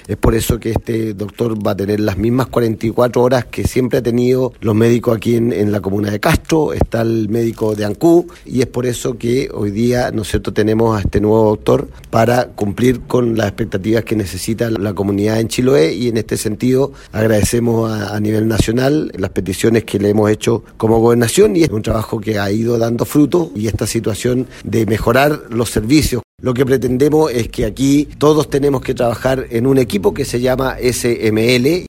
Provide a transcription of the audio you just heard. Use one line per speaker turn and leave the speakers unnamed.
Es por eso que este doctor va a tener las mismas 44 horas que siempre ha tenido los médicos aquí en la comuna de Castro. Está el médico de Ancú y es por eso que hoy día, ¿no es cierto?, tenemos a este nuevo doctor para cumplir con las expectativas que necesita la comunidad en Chiloé, y en este sentido agradecemos a nivel nacional las peticiones que le hemos hecho como gobernación, y es un trabajo que ha ido dando fruto, y esta situación de mejorar los servicios. Lo que pretendemos es que aquí todos tenemos que trabajar en un equipo que se llama SML.